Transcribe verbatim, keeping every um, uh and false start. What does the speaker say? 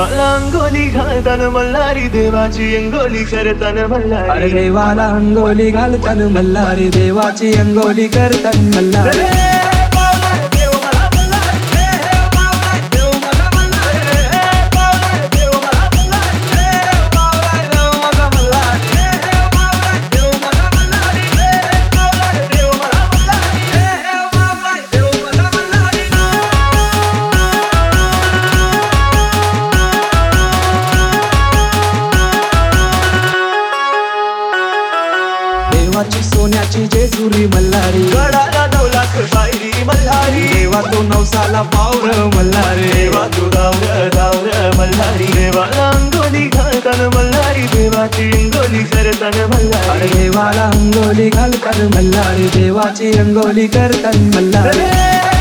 देवाला अंगोली घालताना मल्हारी देवाची अंगोली करताना मल्हारी अरे देवाला अंगोली घालताना मल्हारी देवाची अंगोली करताना मल्हारी देवाची सोन्याची जेजुरी मल्हारी गडाला नऊ लाख पायरी मल्हारी देवा तो नवसाला पावर मल्हारी देवा तू धावलं धावलं मल्हारी देवाला अंगोली घालताना मल्हारी देवाची अंगोली करताना अरे मल्हारी देवाला अंगोली घालताना मल्हारी देवाची अंगोली करताना मल्हारी